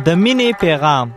د مینې پیغام.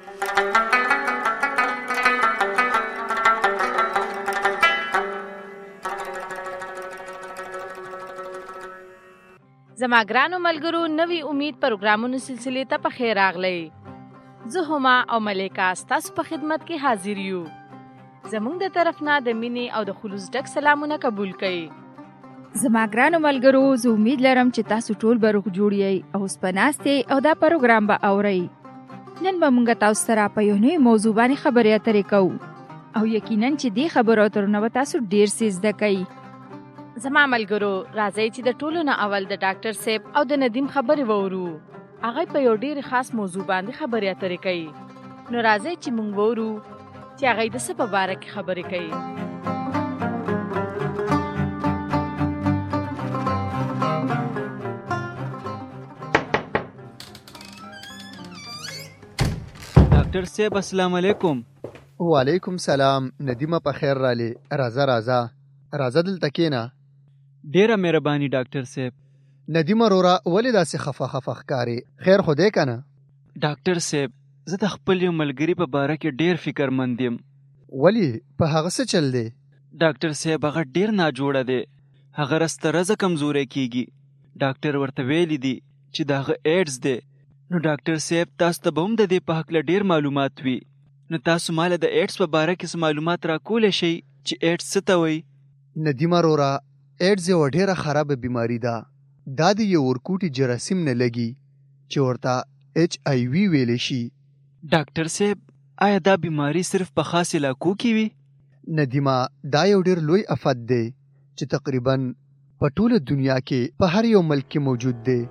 زما ګرانو ملګرو، نوی امید پروګرامونو سلسلې ته په خیر راغلی. زه هما او ملیکا ستاسو په خدمت کې حاضر یو. زموږ د طرف نه د مینې او د خلوص ډک سلامونه قبول کړئ. زما ګرانو ملګرو، زه امید لرم چې تاسو ټول به روغ جوړ یئ او اوس په ناستې او دا پروګرام به اورئ. نن به موږ تاسو سره په یو نوې موضوع باندې خبرې اترې کوو او یقینا چې دې خبرو اترو نه به تاسو ډېر څه زده کوئ. زما ملګرو، راځئ چې د ټولو نه اول د ډاکټر صاحب او د ندیم خبرې وورو. هغه په یو ډېر خاص موضوع باندې خبرې اترې کوي. نو راځئ چې موږ وورو چې هغه د څه په باره کې خبرې کوي. ډاکټر صاحب السلام علیکم. وعلیکم سلام. ندیمه په خیر رالی. راځه دلته کېنه. ډیره مهرباني ډاکټر صاحب. ندیمه رورا ولې داسې خفه ښکارې؟ خیر خو دی که نه؟ ډاکټر صاحب، زه د خپل یو ملګري په باره کې ډیر فکرمند یم. ولې؟ په هغه څه چل دی؟ ډاکټر صاحب، هغه ډیر ناجوړه دی. هغه رسته رزه کمزوری کیږي. ډاکټر ورته ویلی دی چې د هغه ایډز دی. نو ډاکټر صاحب، تاسو ته به هم د دې په هکله ډیر معلومات وي. نو تاسو ماله د ایډز په باره کې څه معلومات راکولی شئ چې ایډز څه ته وایي؟ ندیمه رورا، ایډز یوه ډیره خرابه بیماری ده. دا د یو ورکوټي جراثیم نه لګي چې ورته HIV ویلی شي. ډاکټر صاحب، آیا دا بیماری صرف په خاص علاقو کې وي؟ ندیمه، دا یو ډیر لوی افت دی چې تقریبا په ټوله دنیا کې په هر یو ملک کې موجود دی.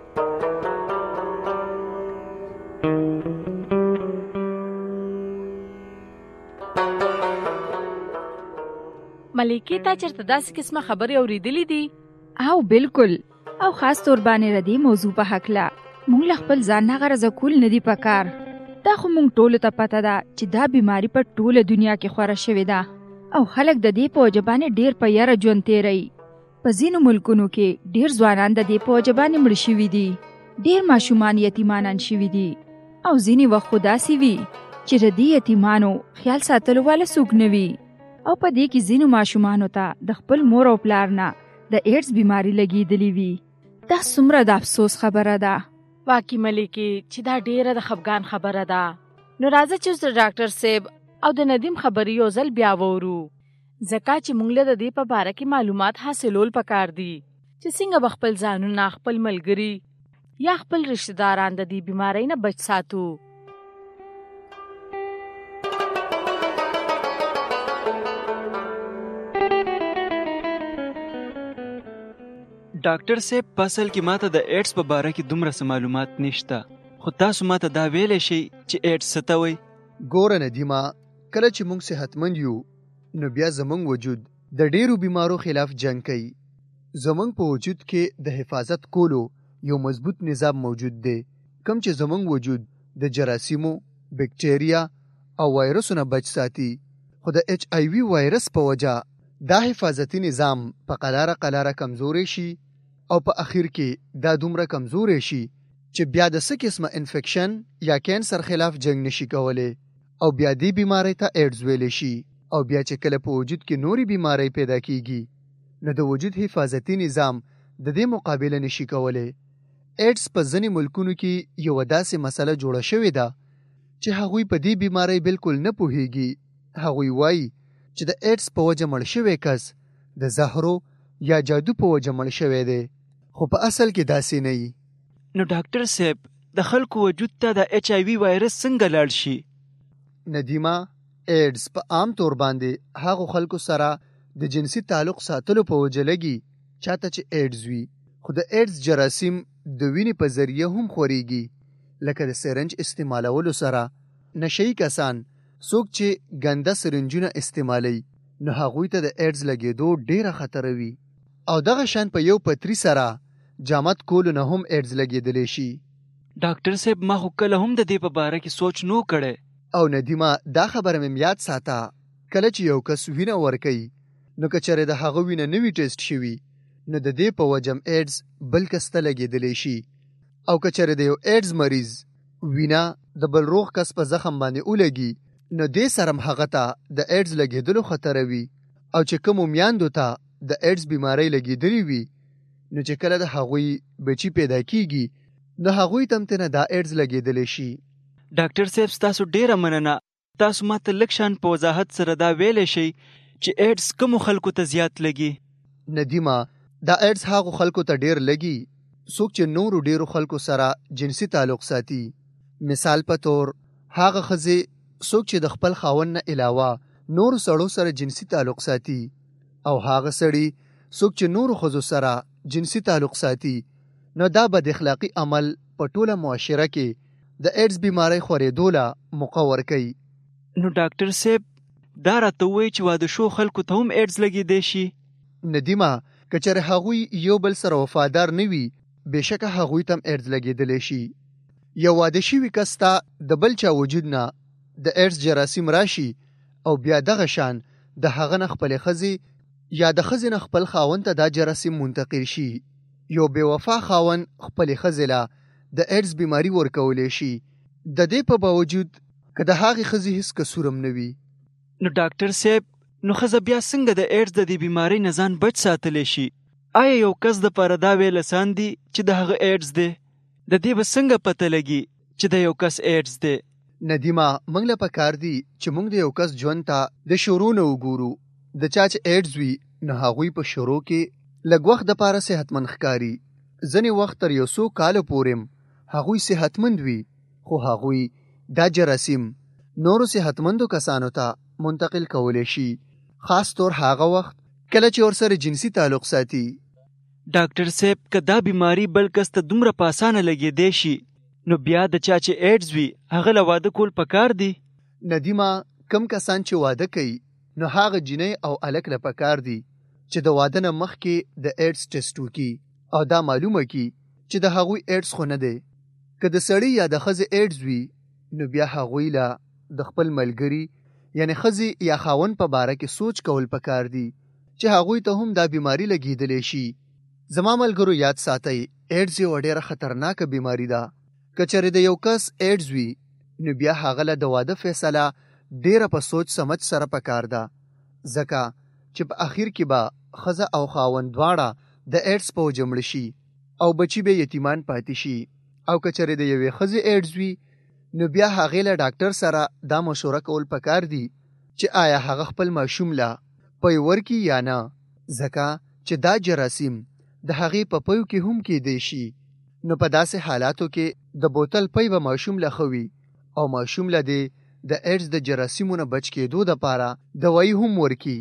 ملیکې، تا چېرته داسې قسمه خبرې اورېدلې دي؟ او بالکل، او خاص طور باندې د دې موضوع په هکله موږ له خپل ځان نه غرضه کول نه دي پکار. دا خو موږ ټولو ته پته ده چې دا بیماری په ټوله دنیا کې خوره شوې ده او خلک د دې په وجه باندې ډېر په یاره ژوند تېروي. په ځینو ملکونو کې ډېر ځوانان د دې په وجه باندې مړه شوي دي. ډېر ماشومان یتیمانان شوي دي او ځینې وخت خو داسې وي چې د دې یتیمانو خیال ساتلو والا څوک نه وي او په دې کې ځینو ماشومانو ته د خپل مور او پلار نه د ایډز بیماری لګېدلې وي. دا څومره د افسوس خبره ده. واقعي ملیکې چې دا ډېره د خفګان خبره ده. نو راځه چې اوس د ډاکټر صاحب او د ندیم خبرې یو ځل بیا وورو، ځکه چې موږ له د دې په باره کې معلومات حاصلول پکار دي چې څنګه به خپل ځانونه، خپل ملګري یا خپل رشته داران د دې بیمارۍ نه بچ ساتو. ډاکټر صاحب، په اصل کې ماته د ایډز په باره کې دومره څه معلومات نشته، خو تاسو ماته دا ویلی شئ چې ایډز څه ته وایي؟ ګوره ندیمه، کله چې موږ صحتمند یو نو بیا زموږ وجود د ډیرو بیمارو خلاف جنگ کوي. زموږ په وجود کې د حفاظت کولو یو مضبوط نظام موجود دی، کوم چې زموږ وجود د جراثیمو، بکټریا او وایرسو نه بچ ساتي. خو د HIV وایرس په وجه دا حفاظتي نظام په قلاره کمزوری شي او په اخر کې دا دومره کمزوری شي چې بیا د څه قسمه انفیکشن یا کینسر خلاف جنگ نشي کولی او بیا دې بیماری ته ایډز ویلی شي. او بیا چې کله په وجود کې نوري بیماری پیدا کیږي نو د وجود حفاظتي نظام د دې مقابله نشي کولی. ایډز په ځینې ملکونو کې یو داسې مسله جوړه شوې ده چې هغوی په دې بیماری بالکل نه پوهیږي. هغوی وایي چې د ایډز په وجه مړ شوی کس د زهرو یا جادو په وجه مړ شوی دی، خو په اصل کې داسې نه وي. نو ډاکټر صاحب، د خلکو وجود ته د HIV وایرس څنګه لاړ شي؟ ندیمه، ایډز په عام طور باندې هغو خلکو سره د جنسي تعلق ساتلو په وجه لګي چاته چې ایډز وي. خو د ایډز جراثیم د وینې په ذریعه هم خورېږي، لکه د سرنج استعمالولو سره. نشهیي کسان، څوک چې ګنده سرنجونه استعمالوي، نو هغوی ته د ایډز لګېدو ډیره خطر وي. او دغه شان په یو پتري سره جامد کولو نه هم ایډز لګېدلی شي. ډاکټر صاحب، ما خو کله هم د دې په باره کې سوچ نو کړی. او ندیمه، دا خبره مې یاد ساته، کله چې یو کس وینه ورکوي نو که چېرې د هغه وینه نه وي ټیسټ شوي نو د دې په وجه ایډز بل کس ته لګېدلی شي. او که چېرې د یو ایډز مریض وینا د بل روغ کس په زخم باندې ولګي نو دې سره هغه ته د ایډز لګېدلو خطر وي او چې کوم میاندو ته د ایډز بیماری لګېدلې وي نو چې کله د هغوی بچی پیدا کیږي نو هغوی تم ته نه د ایډز لګېدلې شي. ډاکټر صاحب تاسو ډیره مننه. تاسو ماته لږ شان په وضاحت سره دا ویلی شئ چې ایډز کومو خلکو ته زیات لګي؟ ندیمه دا ایډز هغو خلکو ته ډیر لګي څوک چې نورو ډیرو خلکو سره جنسي تعلق ساتي. مثال په تور هغه ښځې څوک چې د خپل خاوند نه علاوه نورو سړو سره جنسي تعلق ساتي او هغه سړي څوک چې نورو ښځو سره جنسي تعلق ساتي نو دا بد اخلاقی عمل په ټوله معاشره کې د ایډز بیماری خورېدو له موقع ورکوي. نو ډاکټر صاحب دا راته ووایي چې واده شو خلکو ته هم ایډز لګېدی شي؟ ندیمه که چېرې هغوی یو بل سره وفادار نه وي بېشکه هغوی ته هم ایډز لګېدلی شي. یو واده شوي کس ته د بل چا وجود نه د ایډز جراثیم راشي او بیا دغه شان د هغه نه خپلې ښځې یا د ښځې نه خپل خاوند ته دا جراثیم منتقل شي. یو بې وفا خاوند خپلې ښځې له د ایډز بیماری ورکولی شي د دې په باوجود که د هغې ښځې هیڅ قصور هم نه وي. نو ډاکټر صاحب نو ښځه بیا څنګه د ایډز د دې بیمارۍ نه ځان بچ ساتلی شي؟ آیا یو کس دپاره دا ویل اسان دي چې د هغه ایډز دی؟ د دې به څنګه پته لګي چې د یو کس ایډز دی؟ ندیمه موږ له پکار دي چې موږ د یو کس ژوند ته د شروع نه وګورو. د چا چې ایډز وي نو هغوی په شروع کې لږ وخت دپاره صحتمند ښکاري. ځینې وخت تر یو څو کالو پورې هغوی صحتمند وي خو هغوی دا جراثیم نورو صحتمندو کسانو ته منتقل کولی شي خاص طور هغه وخت کله چې ورسره جنسي تعلق ساتي. ډاکټر صاحب که دا بیماری بل کس ته دومره په اسانه لګېدی شي نو بیا د چا چې ایډز وي هغه له واده کول پکار دي؟ ندیمه کم کسان چې واده کوي نو هغه جینۍ او هلک له پکار دي چې د واده نه مخکې د ایډز ټسټ وکړي او دا معلومه کړي چې د هغوی ایډز خو نه دی. که د سړي یا د ښځې ایډز وي نو بیا هغوی له د خپل ملګري یعنی ښځې یا خاوند په باره کې سوچ کول پکار دي چې هغوی ته هم دا بیماری لګېدلی شي. زما ملګرو یاد ساتئ ایډز یوه ډېره خطرناکه بیماری ده. که چېرې د یو کس ایډز وي نو بیا هغه له د واده فیصله ډېره په سوچ سمج سره پکار ده ځکه چې په اخر کې به ښځه او خاوند دواړه د ایډز په وجه مړه شي او بچي به یتیمان پاتې شي. او که چېرې د یوې ښځې ایډز وي نو بیا هغې له ډاکټر سره دا مشوره کول پکار دي چې آیا هغه خپل ماشوم له پی ورکي یا نه ځکه چې دا جراثیم د هغې په پیو کې هم کیدی شي. نو په داسې حالاتو کې د بوتل پی به ماشوم له ښه وي او ماشوم له دې د ایډز د جراثیمو نه بچ کېدو دپاره دوایي هم ورکي.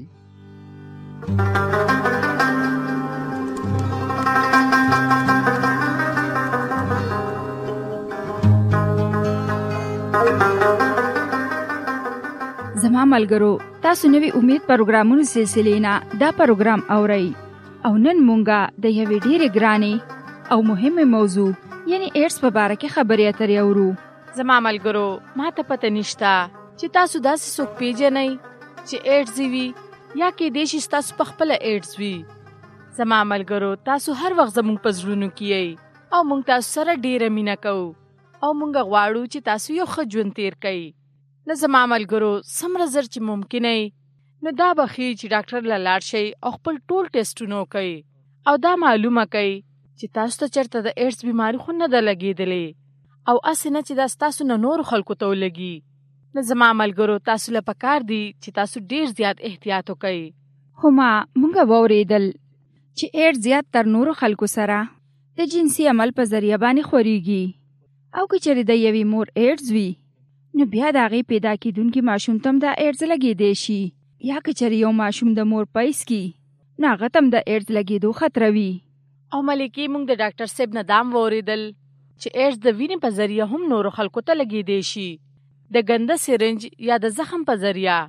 زما ملګرو تاسو نوی امید پروګرامونو سلسلې نه دا پروګرام اورئ او نن مونږه د یوې ډېرې ګرانې او مهمه موضوع یعنی ایډز په باره کې خبرې اترې اورو. زما ملګرو ما ته پته نشته چې تاسو داسې څوک پیژنئ چې ایډز وي یا کیدای شي ستاسو په خپله ایډز وي. زما ملګرو تاسو هر وخت زموږ په زړونو کې یئ او موږ تاسو سره ډېره مینه کوو او موږ غواړو چې تاسو یو ښه ژوند تیر کړئ. نو زما ملګرو څومره زر چې ممکن یې نو دا به ښیي چې ډاکټر له لاړ شئ او خپل ټول ټیسټونه وکئ او دا معلومه کئ چې تاسو ته چېرته د ایډز بیماري خو نه ده لګېدلې او هسې نه چې دا ستاسو نه نورو خلکو ته ولګي. نو زما ملګرو تاسو له پکار دي چې تاسو ډېر زیات احتیاط وکئ. خو مونږ واورېدل چې ایډز زیات تر نورو خلکو سره د جنسي عمل په ذریعه باندې خورېږي او که چېرې د یوې مور ایډز وي نو بیا د هغې پیدا کېدونکي ماشوم ته هم د ایډز لګېدی شي یا که چېرې یو ماشوم د مور پیس کي نو هغه ته هم د ایډز لګېدو خطره وي. او ملکې موږ د ډاکټر صاحب نه دا هم واورېدل چې ایډز د وینې په ذریعه هم نورو خلکو ته لګېدی شي د ګنده سرنج یا د زخم په ذریعه.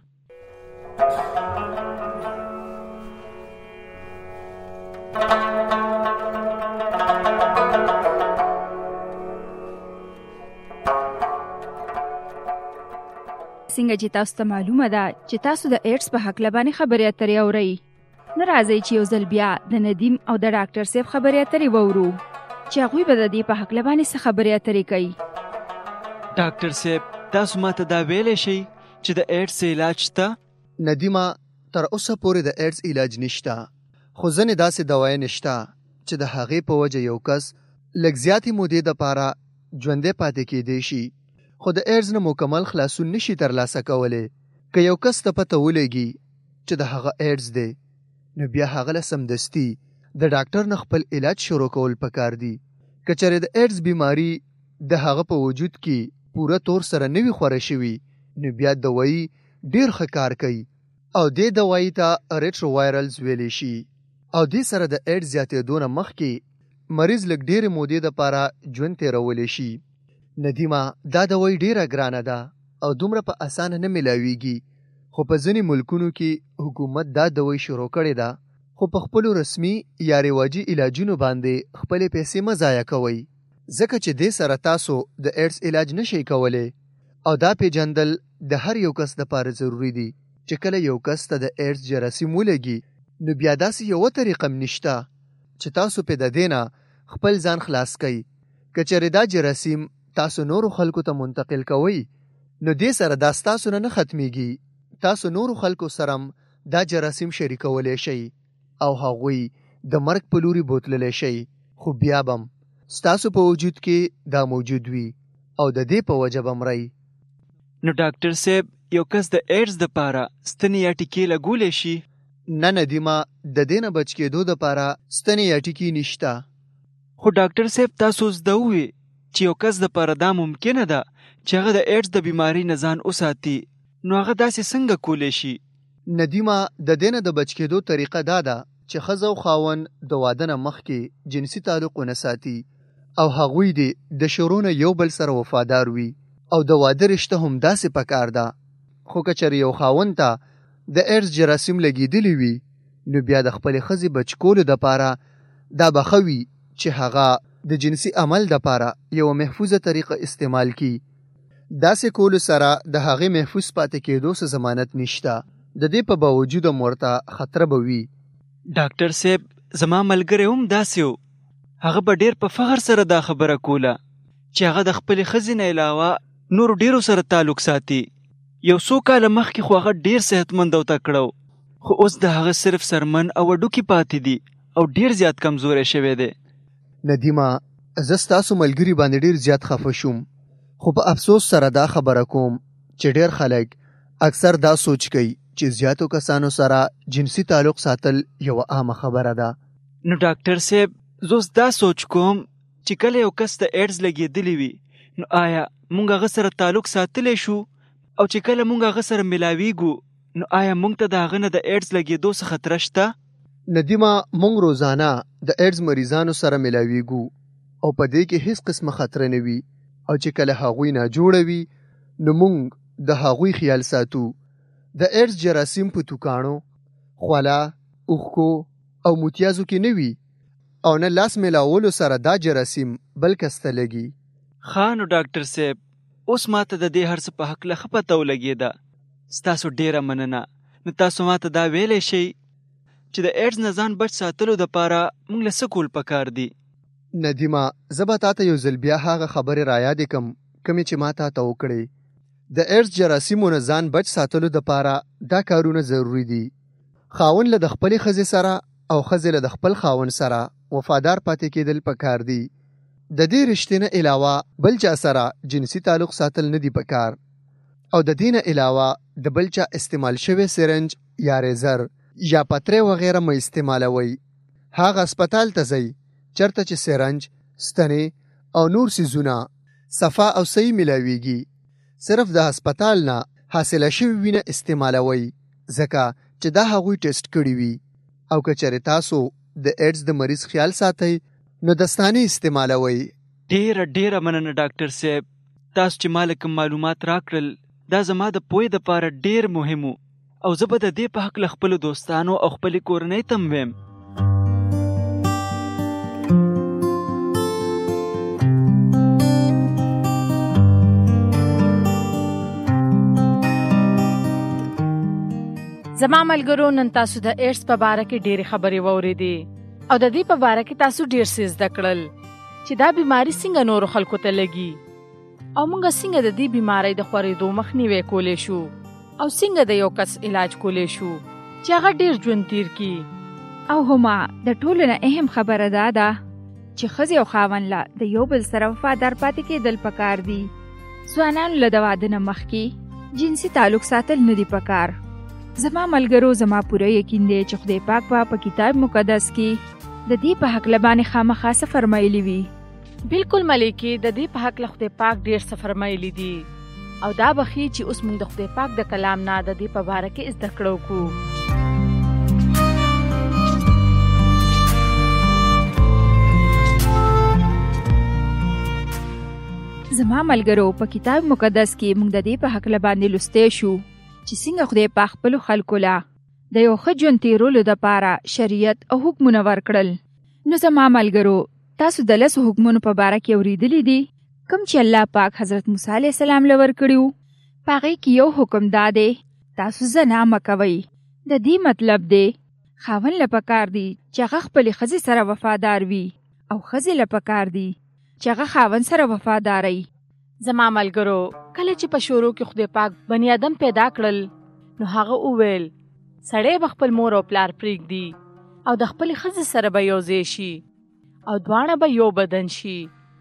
څنګه چې تاسو ته معلومه ده چې تاسو د ایډز په هکله باندې خبرې اترې اورئ نو راځئ چې یو ځل بیا د ندیم او د ډاکټر صاحب خبرې اترې واورو چې هغوی به د دې په هکله باندې څه خبرې اترې کوي. ډاکټر صاحب تاسو ماته دا ویلی شئ چې د ایډز علاج شته؟ ندیمه تر اوسه پورې د ایډز علاج نشته، خو ځینې داسې دوایې نشته چې د هغې په وجه یو کس لږ زیاتې مودې دپاره ژوندی پاتې کیدی شي، خو د ایډز نه مکمل خلاصون نشي ترلاسه کولی. که یو کس ته پته ولګي چې د هغه ایډز دی، نو بیا هغه له سمدستي د ډاکټر نه خپل علاج شروع کول پکار دي. که چېرې د ایډز بیماري د هغه په وجود کې پوره طور سره نه وي خوره شوي، نو بیا دوایي ډېر ښه کار کوي او دې دوایي ته ریټرووایرلز ویلی شي، او دې سره د ایډز زیاتېدو نه مخکې مریض لږ ډېرې مودې دپاره ژوند تېرولی شي. ندیمه دا دوایي ډېره ګرانه ده او دومره په اسانه نه میلاویږي، خو په ځینې ملکونو کې حکومت دا دوایي شروع کړې ده، خو په خپلو رسمي یا رواجي علاجونو باندې خپلې پیسې مه ضایع کوئ، ځکه چې دې سره تاسو د ایډز علاج نشئ کولی. او دا پیژندل د هر یو کس دپاره ضروري دي چې کله یو کس ته د ایډز جراثیم ولګي، نو بیا داسې یوه طریقه هم نشته چې تاسو پې د دې نه خپل ځان خلاص کئ. که چېرې دا جراثیم تاسو نورو خلکو ته منتقل کوئ، نو دې سره دا ستاسو نه ختمیږي، تاسو نورو خلکو سره هم دا جراثیم شریکولی شئ او هغوی د مرګ په لوري بوتللی شئ، خو بیا به هم ستاسو په وجود کې دا موجود وي او د دې په وجه به مرئ. نو ډاکټر صاحب یو کس د ایډز دپاره ستنې یا ټیکې لګولی شي؟ نه ندیمه، د دې نه بچ کېدو دپاره ستنې یا ټیکې نشته. خو ډاکټر صاحب تاسو زده ووې چې یو کس دپاره دا ممکنه ده چې هغه د ایډز د بیمارۍ نه ځان وساتي، نو هغه داسې څنګه کولی شي؟ ندیمه د دې نه د بچ کېدو طریقه دا ده چې ښځه او خاوند د واده نه مخکې جنسي تعلق ونه ساتي او هغوی دې د شروع نه یو بل سره وفادار وي، او د واده رشته هم داسې پکار ده. خو که چېرې یو خاوند ته د ایډز جراثیم لګېدلی وي، نو بیا د خپلې ښځې بچ کولو دپاره دا به ښه وي چې هغه د جنسي عمل دپاره یوه محفوظه طریقه استعمال کړي. داسې کولو سره د هغې محفوظ پاتې کېدو څه ضمانت نشته، د دې په باوجود هم ورته خطره به وي. ډاکټر صاحب زما ملګری هم داسې و، هغه به ډېر په فخر سره دا خبره کوله چې هغه د خپلې ښځې نه علاوه نورو ډېرو سره تعلق ساتي. یو څو کاله مخکې خو هغه ډېر صحتمند او تکړه و، خو اوس د هغه صرف سرمن او وډوکي پاتې دي او ډېر زیات کمزوری شوی دی. ندیمه زه ستاسو ملګري باندې ډېر زیات خفه شوم، خو په افسوس سره دا خبره کوم چې ډېر خلک اکثر دا سوچ کوي چې زیاتو کسانو سره جنسي تعلق ساتل یوه عامه خبره ده. نو ډاکټر صاحب زه اوس دا سوچ کوم چې کله یو کس د ایډز لګېدلی وي، نو آیا مونږ هغه سره تعلق ساتلی شو؟ او چې کله مونږ هغه سره ملاویږو، نو آیا مونږ ته د هغه نه د ایډز لګېدو څه خطره شته؟ ندیمه مونږ روزانه د ایډز مریضانو سره ملاویږو او په دې کې هیڅ قسمه خطره نه وي، او چې کله هغوی ناجوړه وي، نو مونږ د هغوی خیال ساتو. د ایډز جراثیم په توکاڼو، خوله، اوښکو او موتیازو کې نه وي، او نه لاس میلاولو سره دا جراثیم بل کس ته لګي. ښه نو ډاکټر صاحب اوس ماته د دې هر څه په هکله ښه پته ولګېده، ستاسو ډېره مننه. نو تاسو ماته دا ویلی شئ چې د ایډز نه ځان بچ ساتلو دپاره موږ له څه کول پکار دي؟ ندیمه زه به تا ته یو ځل بیا هغه خبرې رایادې کړم کومې چې ما تا ته وکړې. د ایډز جراثیمو نه ځان بچ ساتلو دپاره دا کارونه ضروري دي. خاوند له د خپلې ښځې سره او ښځې له د خپل خاوند سره وفادار پاتې کېدل پکار دي. د دې رشتې نه علاوه بل چا سره جنسي تعلق ساتل نه دي پکار، او د دې نه علاوه د بل چا استعمال شوی سرنج یا ریزر یا پترې وغیره مه استعمالوئ. هغه هسپتال ته ځئ چېرته چې سرنج، ستنې او نور څیزونه صفا او صحیح ملاویږي. صرف د هسپتال نه حاصله شوې وینه استعمالوئ، ځکه چې دا هغوی ټیسټ کړي وي. او که چېرې تاسو د ایډز د مریض خیال ساتئ، نو دستانې استعمالوئ. ډېره مننه ډاکټر صاحب، تاسو چې ما له کوم معلومات راکړل دا زما د پوهې دپاره ډېر مهم و، او زه به د دې په هکله خپلو دوستانو او خپلې کورنۍ ته هم ویم. زما ملګرو نن تاسو د ایډز په باره کې ډېرې خبرې واورېدې او د دې په باره کې تاسو ډېر څه زده کړل چې دا بیماري څنګه نورو خلکو ته لګي او مونږ څنګه د دې بیماری د خورېدو مخنیوی کولی شو او څنګه د یو کس علاج کولی شو چې هغه ډیر ژوند تیر کی. او هما د ټولو نه اهم خبره ده چې ښځې او خاوند له د یو بل سره وفادار پاتې کېدل پکار دي. ځوانانو له د واده نه مخکې جنسي تعلق ساتل نه دي پکار. زما ملګرو زما پوره یقین دی چې خدای پاک په کتاب مقدس کې د دې په حق لبانې خامخا څه فرمایلی وي. بالکل ملکې، د دې په حق له خدای پاک ډیر څه فرمایلی دي او دا بخي چې اوس موږ د خدای پاک د کلام نه د دې په باره کې زده کړو کو. زما ملګرو په کتاب مقدس کې موږ د دې په حق باندې لوستې شو چې څنګه خدای په خپل خلکو لا د یو ښه ژوند تیرولو دپاره شریعت او حکمونه ورکړل. نو زما ملګرو تاسو د 10 حکمونو په باره کې اورېدلي دي کوم چې الله پاک حضرت موسی علیه السلام له ورکړي. په هغې کې یو حکم دا دی تاسو زنا مه کوئ. د دې مطلب دی خاوند له پکار دی چې هغه خپلې ښځې سره وفادار وي او ښځې له پکار دی چې هغه خاوند سره وفاداري. زما ملګرو کله چې په شروع کې خدای پاک بنی آدم پیدا کړل نو هغه وویل سړی به خپل مور او پلار پرېږدي او د خپلې ښځې سره به یو ځای شي او دواړه به یو بدن شي.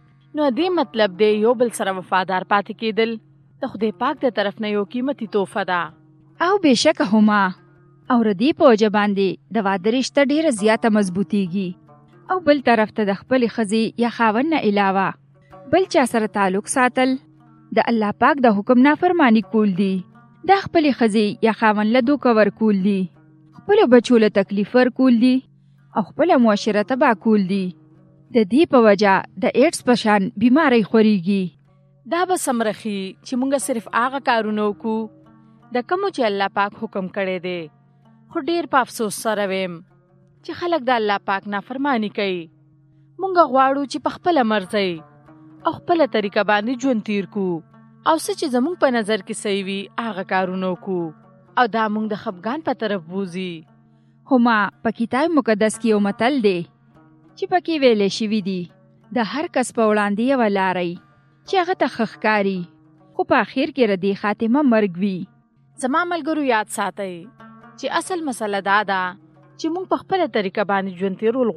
نو دې مطلب دی یو بل سره وفادار پاتې کېدل د خدای پاک د طرف نه یو قیمتي تحفه ده. او بېشکه هما او ردی په وجه باندې د واده رشته ډېره زیاته مضبوطیږي. او بل طرف ته د خپلې ښځې یا خاوند نه علاوه بل چا سره تعلق ساتل د الله پاک د حکم نافرمانی کول دي. د خپلې ښځې یا خاوند له دوکه ورکول دي، خپلو بچو له تکلیف ورکول دي او خپله معاشره تباه کول دي. د دې په وجه د ایډز په شان بیماری خورېږي. دا به سمرخي چې مونږ صرف هغه کارونه وکړو د کومو چې الله پاک حکم کړی دی. خو ډېر په افسوس سره ویم چې خلک د الله پاک نافرمانی کوي. مونږ غواړو چې په خپله مرضی او خپله طریقه باندې ژوند تیر کو او څه چې زمونږ په نظر کې صحیح وي هغه کارونه وکړو او دا مونږ د خفګان په طرف بوزي. هما په کتاب مقدس کې یو متل دی چې پکې ویلې شوي دي د هر کس په وړاندې یوه لارۍ چې هغه ته ښه ښکاري خو په اخر کې ردی خاتمه مرګ وي. زما ملګرو یاد ساتئ چې اصل مسله دا ده چې مونږ په خپله طریقه باندې ژوند تیرول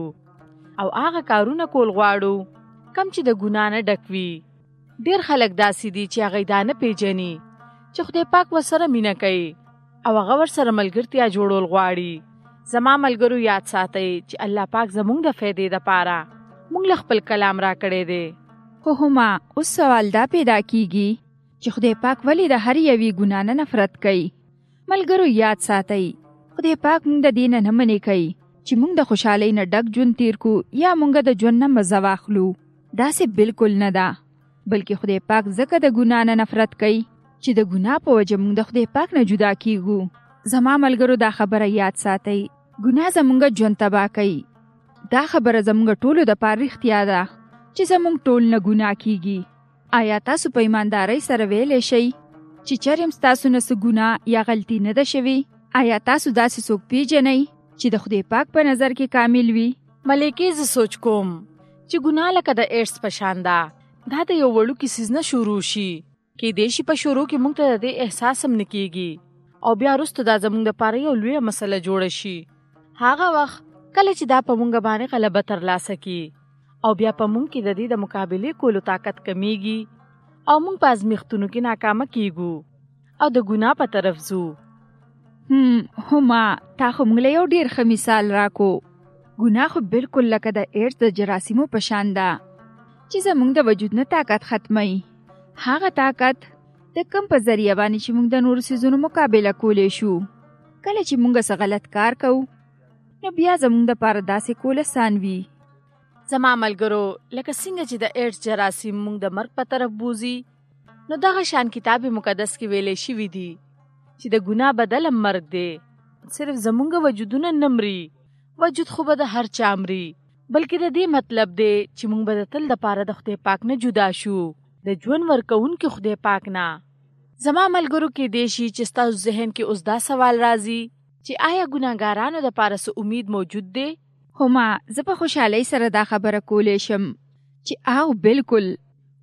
غواړو او هغه کارونه کول غواړو کم چې د ګناه نه ډک وي. ډېر خلک داسې دي چې هغوی دا نه پیژني چې خدای پاک ورسره مینه کوي او هغه ورسره ملګرتیا جوړول غواړي. زما ملګرو یاد ساتئ چې الله پاک زموږ د فایدې دپاره موږ له خپل کلام راکړی دی. خو هما اوس سوال دا پیدا کیږي چې خدای پاک ولې د هر یوې ګناه نه نفرت کوي؟ ملګرو یاد ساتئ خدای پاک موږ د دې نه منې کوي چې موږ د خوشحالۍ نه ډک ژوند تیر کو یا موږ د ژوند نه مزه واخلو. داسې بالکل نه ده، بلکې خدای پاک ځکه د ګناه نه نفرت کوي چې د ګناه په وجه موږ د خدای پاک نه جدا کیږو. زما ملګرو دا خبره یاد ساتئ ګناه زموږ ژوند تباه کوي. دا خبره زموږ ټولو دپاره رښتیا ده چې زموږ ټول نه ګناه کیږي. آیا تاسو په ایماندارۍ سره ویلی شئ چې چریم ستاسو نه څه ګناه یا غلطي نه ده شوې؟ آیا تاسو داسې څوک پیژنئ چې د خدای پاک په نظر کې کامل وي؟ ملکې زه سوچ کوم چې ګناه لکه د ایډز په شان ده. دا د یو وړوکي څیز نه شروع شي کیدای شي په شروع کې موږ ته د دې احساس هم نه کیږي او بیا وروسته دا زموږ دپاره یو لویه مسله جوړه شي. هغه وخت کله چې دا په موږ باندې غلبه ترلاسه کړي او بیا په موږ کې د دې د مقابلې کولو طاقت کمیږي او موږ په ازمیښتونو کې ناکامه کیږو او د ګناه په طرف ځو. هما تا خو موږ له یو ډېر ښه مثال راکو. ګناه خو بالکل لکه د ایډز د جراثیمو په شان ده چې زموږ د وجود نه طاقت ختموي. هغه طاقت د کوم په ذریعه باندې چې موږ د نورو څیزونو مقابله کولی شو. کله چې موږ څه غلط کار کوو نو بیا زموږ دپاره داسې کول اسان وي. زما ملګرو لکه څنګه چې د ایډز جراثیم موږ د مرګ په طرف بوزي نو دغه شان کتاب مقدس کې ویلی شوي دي چې د ګناه بدل هم مرګ دی. صرف زموږ وجودونه نه مري، وجود خو به د هر چا مري، بلکې د دې مطلب دی چې موږ به د تل دپاره د خدای پاک نه جدا شو، د ژوند ورکوونکي خدای پاک نه. زما ملګرو کیدای شي چې ستاسو ذهن کې اوس دا سوال راځي چې آیا ګناهګارانو دپاره څه امید موجود دی؟ هما زه په خوشحالۍ سره دا خبره کولی شم چې بالکل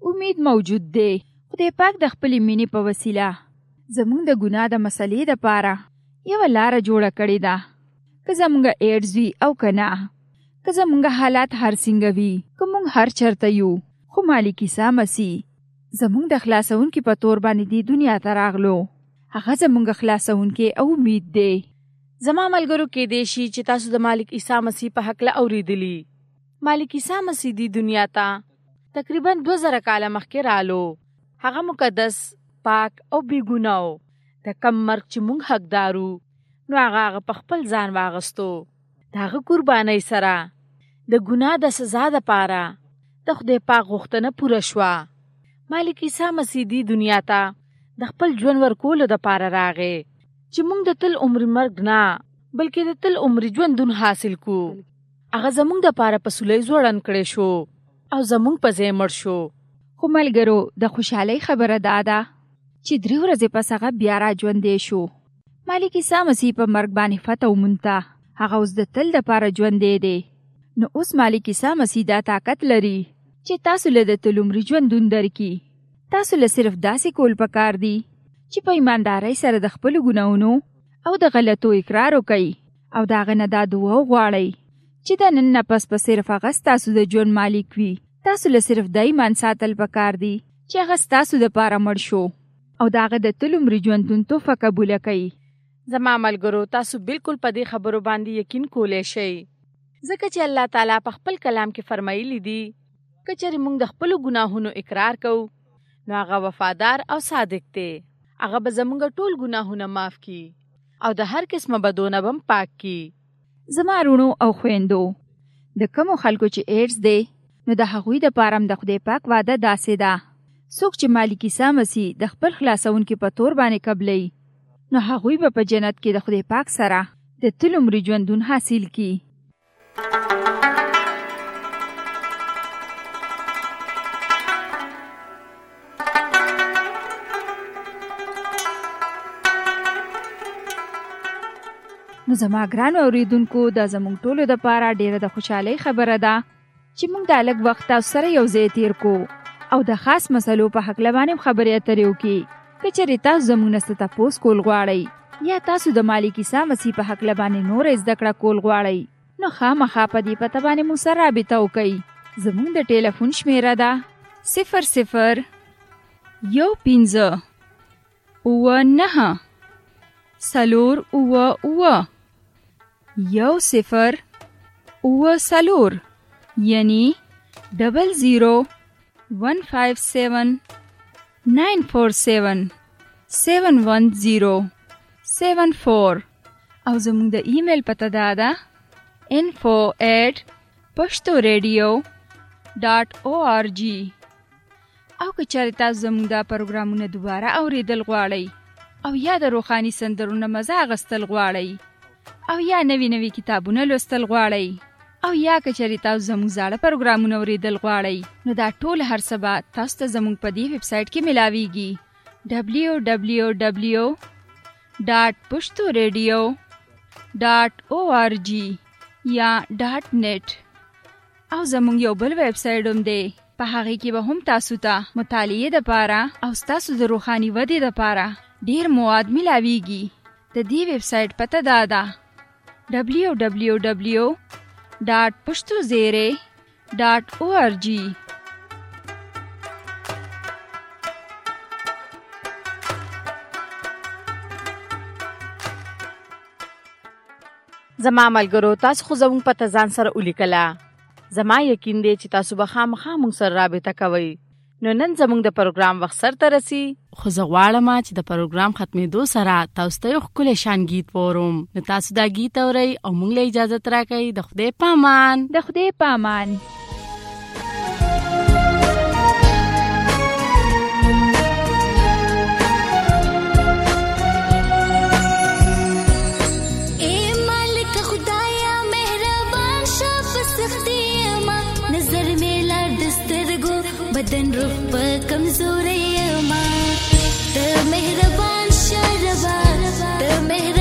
امید موجود دی. خدای پاک د خپلې مینې په وسیله زمونږ د ګناه د مسلې دپاره یوه لاره جوړه کړې ده. که زمونږ ایډز وي او که نه، که زمونږ حالات هر څنګه وي، که مونږ هر چرته یو، خو مالک عیسی مسیح زمونږ د خلاصونکي په تور باندې دې دنیا ته راغلو. هغه زمونږ خلاصونکی او امید دی. زما ملګرو کېدای شي چې تاسو د مالک عیسی مسیح په هکله اورېدلي. مالک عیسی مسیح دې دنیا ته تقریبا 2000 کاله مخکې رالو. هغه مقدس، پاک او بې ګناه و. د کم مرګ چې مونږ حقدارو، نو هغه په خپل ځان واغستو. د هغه قربانۍ سره د ګناه د سزا دپاره د خدای پاک غوښتنه پوره شوه. مالک عیسی مسیح دې دنیا ته د خپل ژوند ورکولو دپاره راغی چې مونږ د تل عمر مرګ نه بلکې د تل عمر ژوندون حاصل کو. هغه زمونږ دپاره په صلیب ځوړند کړی شو او زمونږ په ځای مړ شو. خو ملګرو، د خوشحالۍ خبره دا ده چې 3 ورځې پس هغه بیا را ژوندی شو. مالک عیسی مسیح په مرګ باندې فتح ومونته. هغه اوس د تل دپاره ژوندی دی. نو اوس مالک عیسی مسیح دا طاقت لري چې تاسو له د تل عمر ژوندون درکړي. تاسو له صرف داسې کول پکار دي چې په ایماندارۍ سره د خپلو ګناهونو او د غلطو اقرار وکړئ او د هغه نه دا دعا وغواړئ چې د نن نه پس په صرف هغه ستاسو د ژوند مالک وي. تاسو له صرف د ایمان ساتل پکار دي چې هغه ستاسو دپاره مړ شو او د هغه د تل عمر ژوندون تحفه قبوله کړئ. زما ملګرو، تاسو بالکل په دې خبرو باندې یقین کولی شئ، ځکه چې الله تعالی په خپل کلام کې فرمایلی دي که چېرې موږ د خپلو ګناهونو اقرار کوو، نو هغه وفادار او صادق دی. هغه به زموږ ټول ګناهونه معاف کړي او د هر قسمه بدو نه به پاک کړي. زما وروڼو او خویندو، د کومو خلکو چې ایډز دی، نو د هغوی دپاره هم د خدای پاک وعده داسې ده. څوک چې مالک عیسی مسیح د خپل خلاصونکي په تور باندې قبلوي، نو هغوی به په جنت کې د خدای پاک سره د تل عمر ژوندون حاصل کړي. نو زما ګرانو اوریدونکو، دا زموږ ټولو دپاره ډیره د خوشحالۍ خبره ده چې موږ دا لږ وخت تاسو سره یو ځای تیر کو او د خاص مسلو په هکله باندې خبرې اترې وکړي. که چېرې تاسو زموږ نه څه تپوس کول غواړئ یا تاسو د مالک عیسی مسیح په هکله باندې نوره زده کړه کول غواړئ، نو خامخا په دې پته باندې موږ سره رابطه وکړئ. زموږ د ټیلیفون شمیره ده 00 15 99 4 10 4 یعنی 00-157-947-710 714 او زموږ د ایمیل پته دا ده info@pashtoradio.org. او که چېرې تاسو زموږ دا پروګرامونه دوباره اورېدل غواړئ او یا د روحاني سندرونو مزه اخیستل غواړئ او یا نوي کتابونه لوستل غواړئ او یا که چېرې تاسو زموږ زاړه پروګرامونه اورېدل غواړئ، نو دا ټول هر څه به تاسو ته زموږ په دې ویب سایټ کې ملاویږي www.pashtoradio.org یا .net. او زموږ یو بل ویب سایټ هم دی، په هغې کې به هم تاسو ته مطالعې دپاره او ستاسو د روحاني ودې دپاره ډېر مواد ملاویږي. د دې ویب سایټ پته دا ده www.pashtozere.org. زما ملګرو، تاسو خو زموږ پته ځان سره ولیکله. زما یقین دی چې تاسو به خامخا موږ سره رابطه کوئ. نو نن زموږ د پروګرام وخت سرته رسي، خو زه غواړم چې د پروګرام ختمېدو سره تاسو ته یو ښکلی شان گیت وورم. نو تاسو دا گیت اورئ او موږ له اجازت راکئ. د خدای پامان. د خدای پامان. بدن روح په کمزوري ما ته مهربان شربا ته